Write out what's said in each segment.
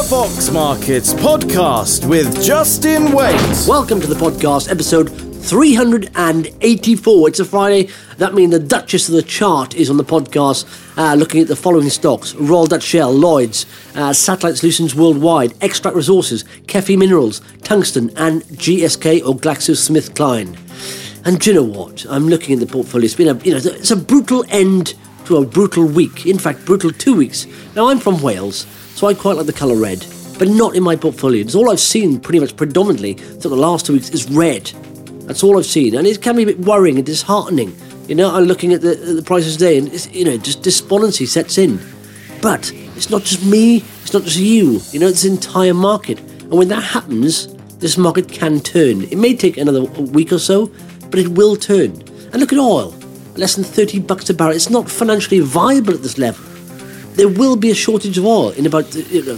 Fox Markets podcast with Justin Waite. Welcome to the podcast, episode 384. It's a Friday. That means the Duchess of the Chart is on the podcast, looking at the following stocks: Royal Dutch Shell, Lloyds, Satellite Solutions Worldwide, Extract Resources, Kefi Minerals, Tungsten, and GSK or GlaxoSmithKline. And do you know what? I'm looking at the portfolio. It's been it's a brutal end to a brutal week. In fact, brutal 2 weeks. Now, I'm from Wales, so I quite like the colour red, but not in my portfolio. It's all I've seen pretty much predominantly for the last 2 weeks is red. That's all I've seen, and it can be a bit worrying and disheartening. I'm looking at the prices today, and it's, just despondency sets in. But it's not just me, it's not just you. It's the entire market, and when that happens, this market can turn. It may take another week or so, but it will turn. And look at oil, less than $30 a barrel. It's not financially viable at this level. There will be a shortage of oil in about,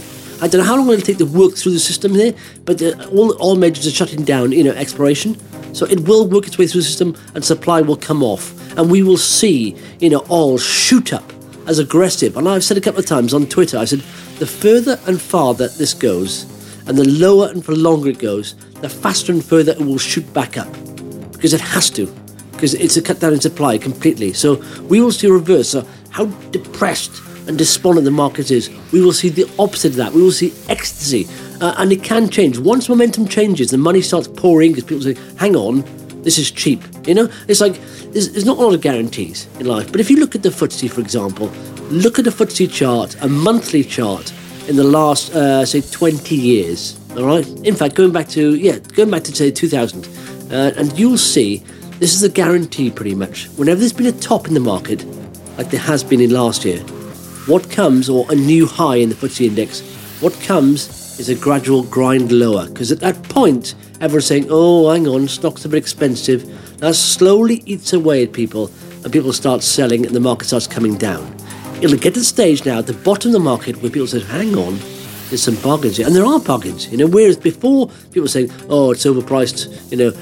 I don't know how long it'll take to work through the system here, but all oil majors are shutting down, exploration. So it will work its way through the system and supply will come off. And we will see, oil shoot up as aggressive. And I've said a couple of times on Twitter, I said, the further and farther this goes, and the lower and for longer it goes, the faster and further it will shoot back up. Because it has to. Because it's a cut down in supply completely. So we will see a reverse. So how depressed and despondent the market is, we will see the opposite of that. We will see ecstasy. And it can change. Once momentum changes, the money starts pouring because people say, hang on, this is cheap. It's like, there's not a lot of guarantees in life. But if you look at the FTSE, for example, look at the FTSE chart, a monthly chart in the last, say, 20 years. All right? In fact, going back to, say, 2000. And you'll see, this is a guarantee pretty much. Whenever there's been a top in the market, like there has been in last year, what comes, or a new high in the FTSE index, what comes is a gradual grind lower. Because at that point, everyone's saying, oh, hang on, stock's a bit expensive. That slowly eats away at people, and people start selling, and the market starts coming down. It'll get to the stage now at the bottom of the market where people say, hang on, there's some bargains here. And there are bargains, whereas before people were saying, oh, it's overpriced,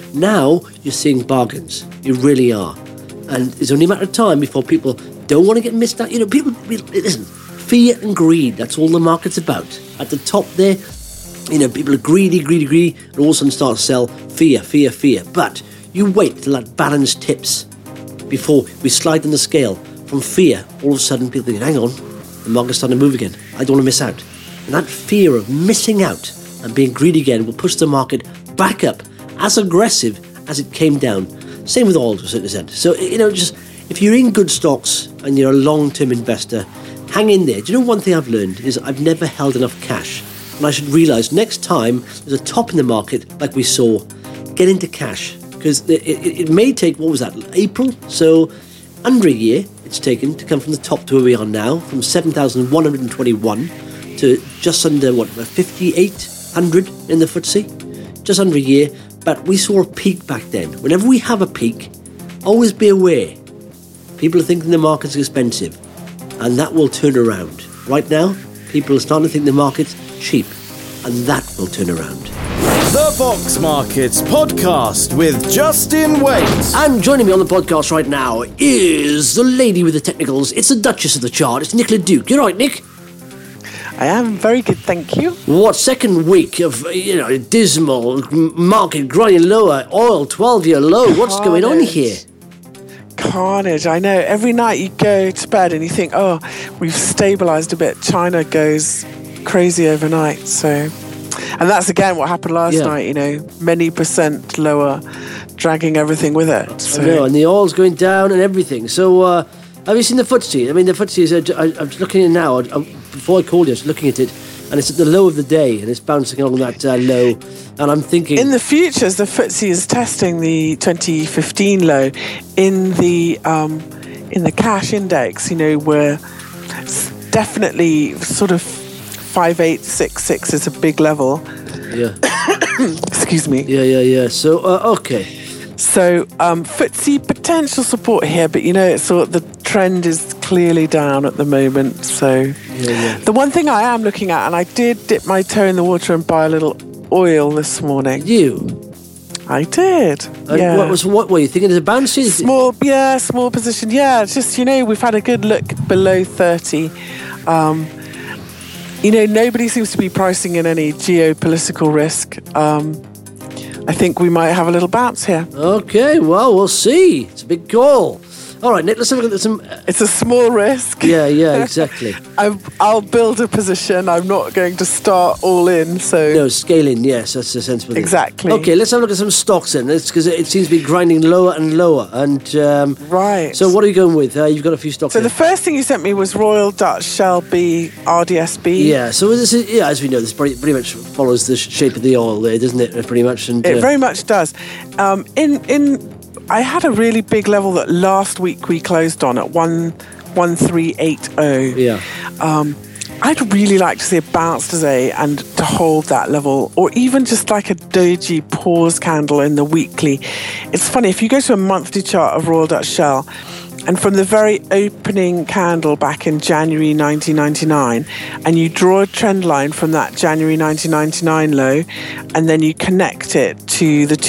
now you're seeing bargains. You really are. And it's only a matter of time before people don't want to get missed out. People, listen, fear and greed, that's all the market's about. At the top there, people are greedy, and all of a sudden start to sell fear. But you wait till that balance tips before we slide on the scale from fear. All of a sudden people think, hang on, the market's starting to move again. I don't want to miss out. And that fear of missing out and being greedy again will push the market back up as aggressive as it came down. Same with oil to a certain extent. So, just if you're in good stocks and you're a long-term investor, hang in there. Do you know one thing I've learned is I've never held enough cash. And I should realise next time there's a top in the market like we saw, get into cash. Because it may take, what was that, April? So under a year it's taken to come from the top to where we are now, from 7,121 to just under, 5,800 in the FTSE? Just under a year. But we saw a peak back then. Whenever we have a peak, always be aware. People are thinking the market's expensive, and that will turn around. Right now, people are starting to think the market's cheap, and that will turn around. The Fox Markets podcast with Justin Waite. And joining me on the podcast right now is the lady with the technicals. It's the Duchess of the Chart. It's Nicola Duke. You're right, Nick? I am very good, thank you. What, second week of, dismal market grinding lower, oil 12-year low. What's going on here? Carnage, I know. Every night you go to bed and you think, oh, we've stabilised a bit. China goes crazy overnight. So, and that's again what happened last night, many percent lower, dragging everything with it. So. I know, and the oil's going down and everything. So, have you seen the FTSE? I mean, the FTSE is, I'm looking at it now. Before I called you, I was looking at it, and it's at the low of the day, and it's bouncing along that low. And I'm thinking, in the futures, the FTSE is testing the 2015 low. In the cash index, we're definitely sort of 5866 is a big level. Yeah. Excuse me. Yeah. So, okay. So, FTSE potential support here, but the trend is clearly down at the moment. So, The one thing I am looking at, and I did dip my toe in the water and buy a little oil this morning. You? I did. What were you thinking? Is it bouncing? Small position. Yeah, it's just we've had a good look below 30. nobody seems to be pricing in any geopolitical risk. I think we might have a little bounce here. Okay, well, we'll see. It's a big call. All right, Nick, let's have a look at some... It's a small risk. Yeah, exactly. I'll build a position. I'm not going to start all in, so... No, scaling, yes, that's the sensible thing. Exactly. Okay, let's have a look at some stocks then, because it seems to be grinding lower and lower. And right. So what are you going with? You've got a few stocks. So the first thing you sent me was Royal Dutch Shell B RDSB. Yeah, so this is, as we know, this pretty much follows the shape of the oil there, doesn't it, pretty much? And, it very much does. I had a really big level that last week we closed on at 11380. Yeah. I'd really like to see a bounce today and to hold that level, or even just like a doji pause candle in the weekly. It's funny, if you go to a monthly chart of Royal Dutch Shell, and from the very opening candle back in January 1999, and you draw a trend line from that January 1999 low, and then you connect it to the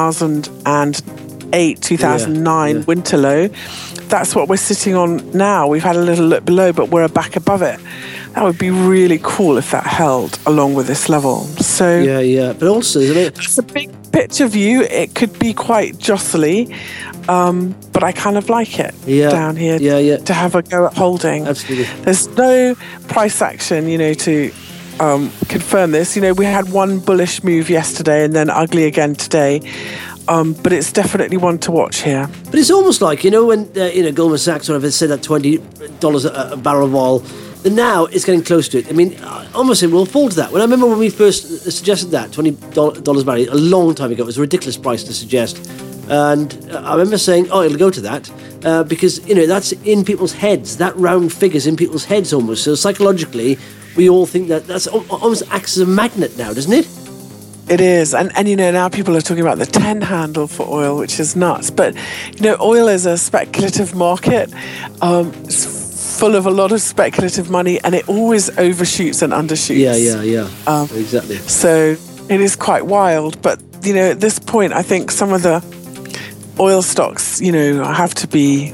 2009 winter low, that's what we're sitting on now. We've had a little look below, but we're back above it. That would be really cool if that held along with this level. So yeah, but also it's a big picture view. It could be quite jostly, but I kind of like it down here to have a go at holding. Absolutely. There's no price action, to confirm this. We had one bullish move yesterday and then ugly again today. But it's definitely one to watch here. But it's almost like, when Goldman Sachs or whatever said that $20 a barrel of oil, then now it's getting close to it. I mean, almost it will fall to that. When I remember when we first suggested that, $20 a barrel, a long time ago, it was a ridiculous price to suggest. And I remember saying, it'll go to that, because, that's in people's heads. That round figure's in people's heads almost. So psychologically, we all think that's almost acts as a magnet now, doesn't it? It is. And now people are talking about the 10 handle for oil, which is nuts. But, oil is a speculative market. It's full of a lot of speculative money, and it always overshoots and undershoots. Yeah. Exactly. So it is quite wild. But, at this point, I think some of the oil stocks, have to be...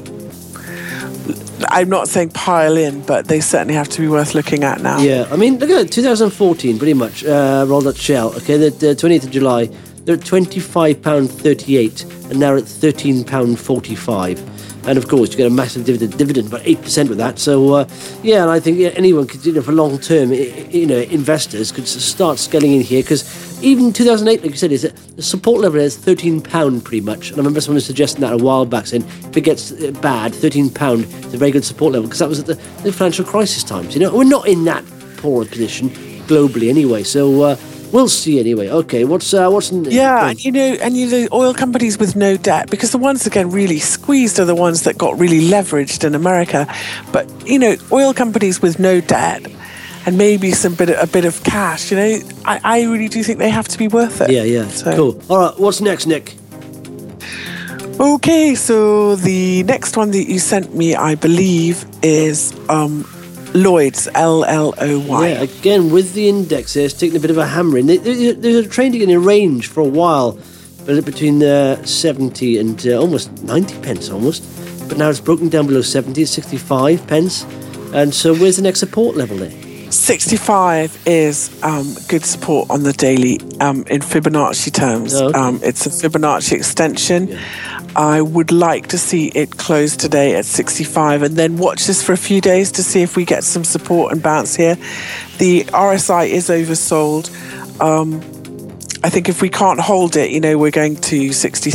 I'm not saying pile in, but they certainly have to be worth looking at now. Yeah, I mean, look at it, 2014, pretty much, Royal Dutch Shell. Okay, the 28th of July, they're at £25.38, and now at £13.45. And of course, you get a massive dividend, about 8% with that. So, and I think anyone could, for long-term, investors could start scaling in here, because even 2008, like you said, the support level is £13 pretty much. And I remember someone was suggesting that a while back, saying if it gets bad, £13 is a very good support level, because that was at the financial crisis times. We're not in that poor position globally anyway. So we'll see anyway. Okay, what's yeah, and the oil companies with no debt, because the ones that get really squeezed are the ones that got really leveraged in America. But oil companies with no debt and maybe a bit of cash, I really do think they have to be worth it. Yeah. So. Cool. All right, what's next, Nick? Okay, so the next one that you sent me, I believe, is Lloyds, LLOY. Yeah, again, with the indexes taking a bit of a hammering. They're trading in a range for a while, between 70 and almost 90 pence almost. But now it's broken down below 70, 65 pence. And so where's the next support level there? 65 is good support on the daily in Fibonacci terms. Oh, okay. It's a Fibonacci extension. Yeah. I would like to see it close today at 65 and then watch this for a few days to see if we get some support and bounce here. The RSI is oversold. I think if we can't hold it, we're going to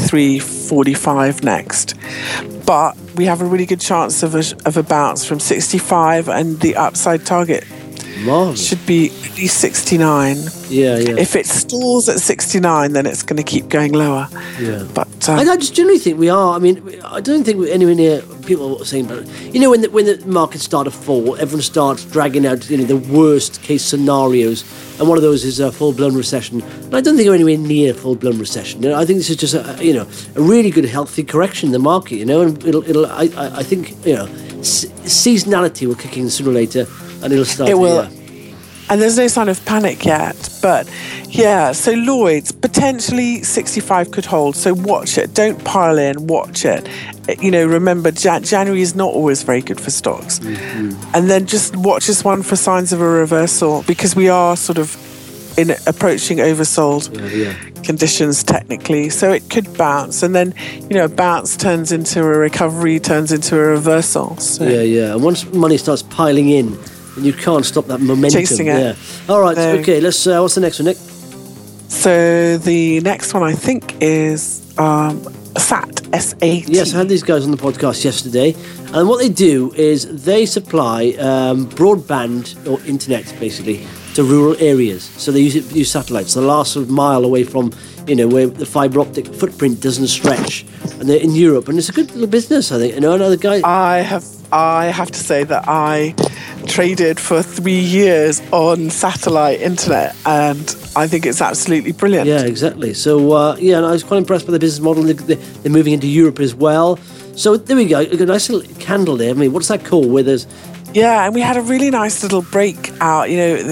63.45 next. But we have a really good chance of a bounce from 65, and the upside target should be at least 69. Yeah. If it stalls at 69, then it's going to keep going lower. Yeah. But I just generally think we are. I mean, I don't think we're anywhere near. People are saying, but when the markets start to fall, everyone starts dragging out the worst case scenarios, and one of those is a full-blown recession. And I don't think we're anywhere near full-blown recession. I think this is just a really good healthy correction in the market. And I think seasonality will kick in sooner or later. And it'll start. It will. And there's no sign of panic yet. But yeah, so Lloyds, potentially 65 could hold. So watch it. Don't pile in. Watch it. remember January is not always very good for stocks. And then just watch this one for signs of a reversal, because we are sort of approaching oversold conditions technically, so it could bounce, and then a bounce turns into a recovery, turns into a reversal. So. And once money starts piling in, and you can't stop that momentum. Chasing it. All right, okay, let's what's the next one, Nick? So the next one I think is SAT, S-A-T. Yes, I had these guys on the podcast yesterday, and what they do is they supply broadband or internet, basically, to rural areas. So they use satellites, the last sort of mile away from, where the fibre optic footprint doesn't stretch. And they're in Europe, and it's a good little business, I think. Another guy. I have to say that I traded for 3 years on satellite internet, and I think it's absolutely brilliant. Yeah, exactly. So, and I was quite impressed by the business model. They're moving into Europe as well. So there we go. A nice little candle there. I mean, what's that called? Where there's... Yeah, and we had a really nice little breakout.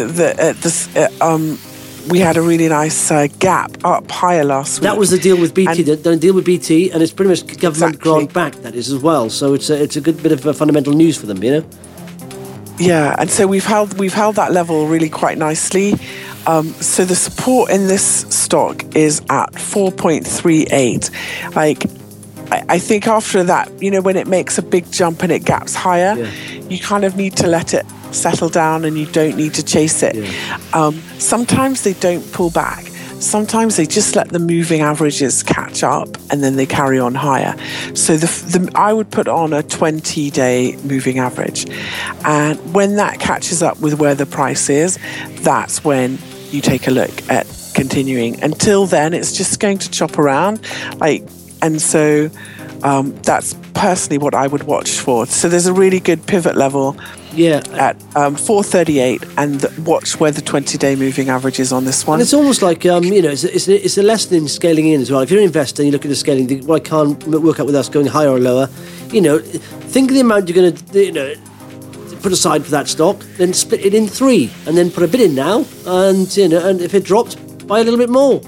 We had a really nice gap up higher last week. That was the deal with BT. The deal with BT, and it's pretty much government grant back, that is, as well. So it's a good bit of fundamental news for them, Yeah, and so we've held that level really quite nicely. So the support in this stock is at 4.38. I think after that, when it makes a big jump and it gaps higher, you kind of need to let it settle down, and you don't need to chase it. Sometimes they don't pull back. Sometimes they just let the moving averages catch up, and then they carry on higher. So I would put on a 20-day moving average. And when that catches up with where the price is, that's when you take a look at continuing. Until then, it's just going to chop around. And so that's personally what I would watch for. So there's a really good pivot level at 438, and watch where the 20-day moving average is on this one. And it's almost like, it's a lesson in scaling in as well. If you're an investor and you look at the scaling, think, well, I can't work out with us going higher or lower. Think of the amount you're going to, put aside for that stock, then split it in 3, and then put a bit in now, and and if it drops, buy a little bit more.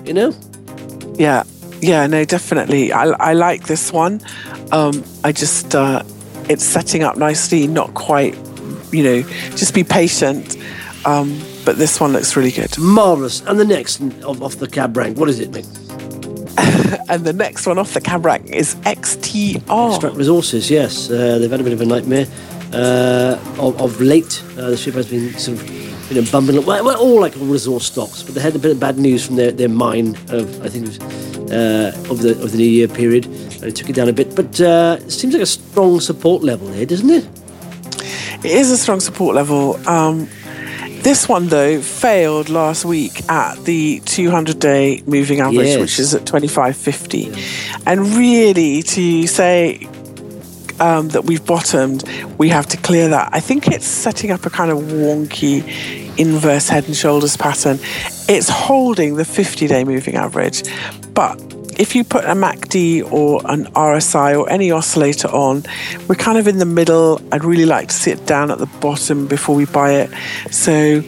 Yeah, no, definitely. I like this one. I just it's setting up nicely, not quite, just be patient. But this one looks really good. Marvellous. And the next off the cab rank, what is it, Nick? And the next one off the cab rank is XTR. Extract Resources, yes. They've had a bit of a nightmare of late. The ship has been sort of bumping. Well, all like all resource stocks, but they had a bit of bad news from their mine of, I think it was of the New Year period, and it took it down a bit. But it seems like a strong support level there, doesn't it? It is a strong support level. This one, though, failed last week at the 200-day moving average, which is at 25.50. Yeah. And really, to say that we've bottomed, we have to clear that. I think it's setting up a kind of wonky inverse head and shoulders pattern. It's holding the 50-day moving average, but if you put a MACD or an RSI or any oscillator on, we're kind of in the middle. I'd really like to see it down at the bottom before we buy it. So,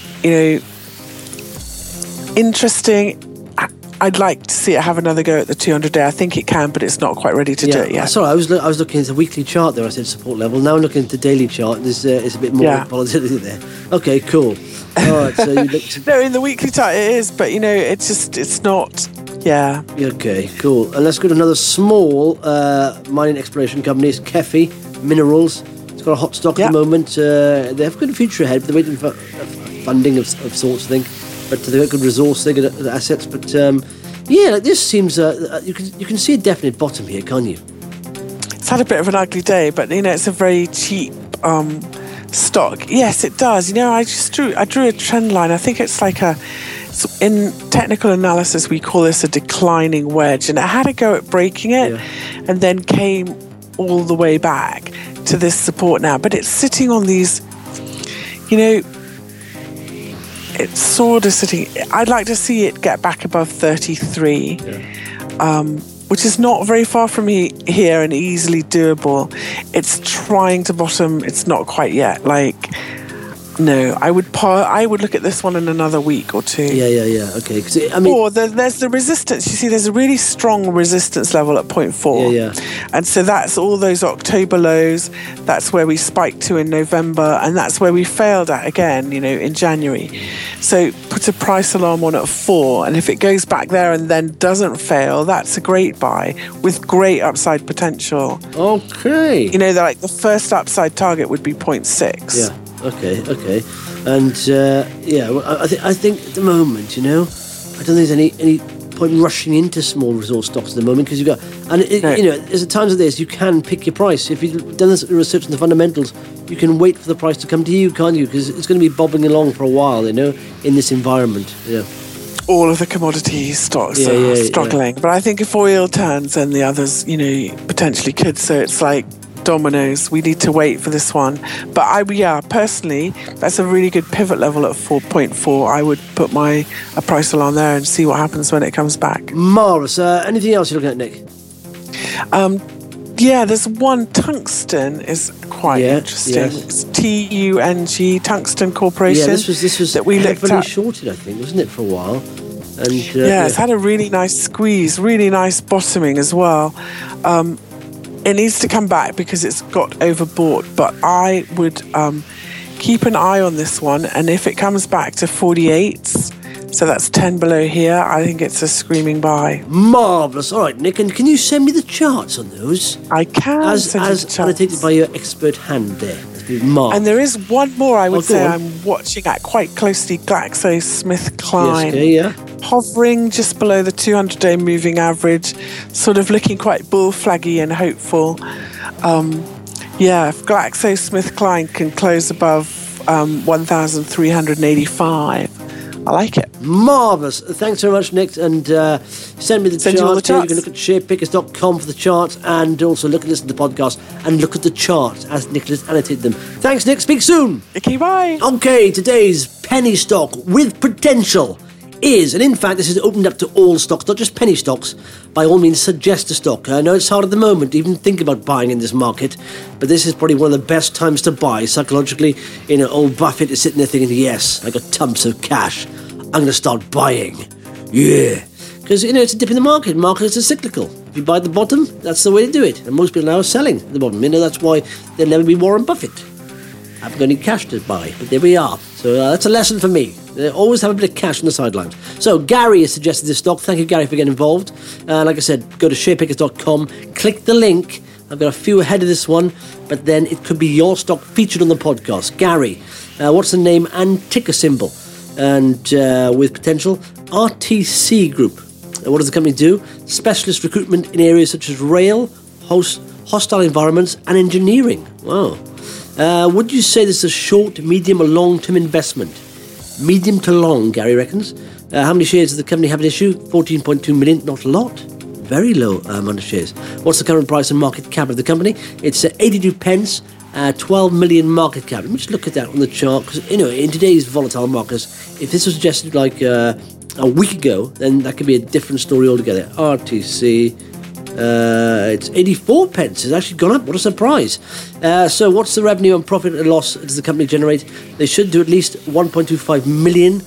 interesting. I'd like to see it have another go at the 200-day. I think it can, but it's not quite ready to do it yet. Sorry, I was looking at the weekly chart there. I said support level. Now I'm looking at the daily chart. There's a bit more volatility there. Okay, cool. All right, so you looked... No, in the weekly chart it is, but it's not. Yeah. Okay, cool. And let's go to another small mining exploration company. It's KEFI Minerals. It's got a hot stock at the moment. They have a good future ahead, but they're waiting for funding of sorts, I think. But they've got good resource, they've got assets. But this seems you can see a definite bottom here, can't you? It's had a bit of an ugly day, but it's a very cheap stock. Yes, it does. I drew a trend line. I think it's like in technical analysis we call this a declining wedge, and it had a go at breaking it, and then came all the way back to this support now. But it's sitting on these, it's sort of sitting. I'd like to see it get back above 33, which is not very far from here and easily doable. It's trying to bottom. It's not quite yet. No, I would look at this one in another week or two. Yeah. Okay. Or there's the resistance. You see, there's a really strong resistance level at 0.4. Yeah. And so that's all those October lows. That's where we spiked to in November, and that's where we failed at again, in January. So put a price alarm on at 4, and if it goes back there and then doesn't fail, that's a great buy with great upside potential. Okay. Like the first upside target would be 0.6. Yeah. Okay, and I think at the moment, I don't think there's any point rushing into small resource stocks at the moment, because there's times of this you can pick your price. If you've done this research on the fundamentals, you can wait for the price to come to you, can't you? Because it's going to be bobbing along for a while, in this environment. Yeah. All of the commodity stocks are struggling, but I think if oil turns, then the others, potentially could. So it's like dominoes. We need to wait for this one. But personally, that's a really good pivot level at 4.4. I would put a price alarm there and see what happens when it comes back. Marvellous. Anything else you're looking at, Nick? There's one. Tungsten is quite interesting. Yes. It's TUNG, Tungsten Corporation. Yeah, this was that we heavily looked at. shorted, I think, wasn't it, for a while? And it's had a really nice squeeze, really nice bottoming as well. It needs to come back because it's got overbought, but I would keep an eye on this one, and if it comes back to 48s, so that's 10 below here, I think it's a screaming buy. Marvellous. All right, Nick, and can you send me the charts on those? I can. As annotated by your expert hand there. And there is one more I would say I'm watching at quite closely, GlaxoSmithKline. Yes, hovering just below the 200-day moving average, sort of looking quite bull-flaggy and hopeful. If GlaxoSmithKline can close above 1,385, I like it. Marvellous. Thanks very much, Nick. And send me the charts. You can look at sharepickers.com for the charts, and also listen to the podcast and look at the charts as Nicholas annotated them. Thanks, Nick. Speak soon. Okay, bye. Okay, today's penny stock with potential is, and in fact this is opened up to all stocks, not just penny stocks. By all means, suggest a stock. I know it's hard at the moment to even think about buying in this market, but this is probably one of the best times to buy psychologically. Old Buffett is sitting there thinking, yes, I got tons of cash, I'm going to start buying. Yeah. Because, it's a dip in the market. Markets are cyclical. If you buy at the bottom, that's the way to do it. And most people now are selling at the bottom. That's why there'll never be Warren Buffett. I haven't got any cash to buy, but there we are. So that's a lesson for me. Always have a bit of cash on the sidelines. So Gary has suggested this stock. Thank you, Gary, for getting involved. Like I said, go to sharepickers.com, click the link. I've got a few ahead of this one, but then it could be your stock featured on the podcast. Gary, what's the name and ticker symbol? And with potential, RTC Group. What does the company do? Specialist recruitment in areas such as rail, hostile environments, and engineering. Wow. Would you say this is a short, medium, or long-term investment? Medium to long, Gary reckons. How many shares does the company have at issue? 14.2 million, not a lot. Very low amount of shares. What's the current price and market cap of the company? It's 82 pence, 12 million market cap. Let me just look at that on the chart, because, in today's volatile markets, if this was suggested like a week ago, then that could be a different story altogether. RTC... it's 84 pence. It's actually gone up. What a surprise. So what's the revenue and profit and loss does the company generate? They should do at least 1.25 million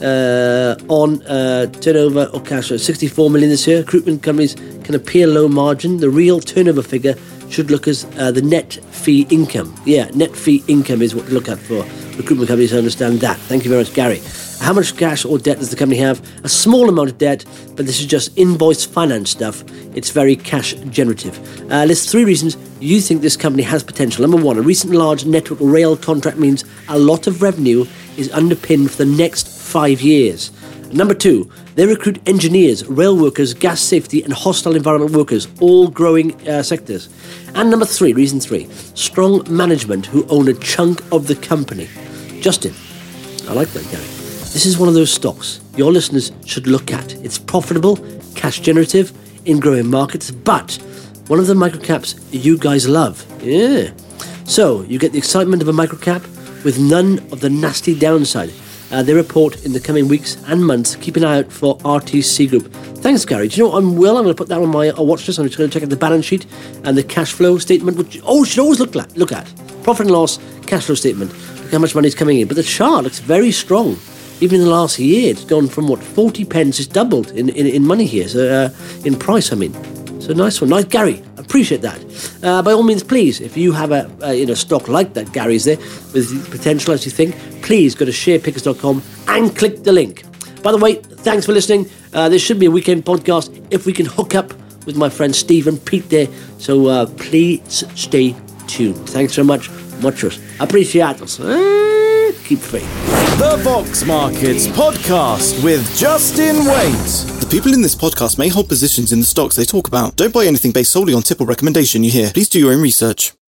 on turnover or cash. So 64 million this year. Recruitment companies can appear low margin. The real turnover figure should look as the net fee income. Yeah, net fee income is what to look at for recruitment companies. I understand that. Thank you very much, Gary. How much cash or debt does the company have? A small amount of debt, but this is just invoice finance stuff. It's very cash generative. List 3 reasons you think this company has potential. Number 1, a recent large network rail contract means a lot of revenue is underpinned for the next 5 years. Number 2, they recruit engineers, rail workers, gas safety and hostile environment workers, all growing sectors. And number 3, reason 3, strong management who own a chunk of the company. Justin, I like that, Gary. This is one of those stocks your listeners should look at. It's profitable, cash generative, in growing markets, but one of the microcaps you guys love. Yeah. So you get the excitement of a microcap with none of the nasty downside. They report in the coming weeks and months. Keep an eye out for RTC Group. Thanks, Gary. Do you know what I'm going to put that on my watch list. I'm just going to check out the balance sheet and the cash flow statement, which you should always look at. Profit and loss, cash flow statement. Look how much money is coming in. But the chart looks very strong. Even in the last year, it's gone from 40 pence, it's doubled in money here, so in price, I mean. So nice one. Nice, Gary. Appreciate that. By all means, please, if you have a stock like that Gary's there, with potential as you think, please go to sharepickers.com and click the link. By the way, thanks for listening. This should be a weekend podcast if we can hook up with my friend Steve and Pete there. So please stay tuned. Thanks very much. Muchos. Apreciados. Keep faith. The Vox Markets Podcast with Justin Waite. The people in this podcast may hold positions in the stocks they talk about. Don't buy anything based solely on tip or recommendation you hear. Please do your own research.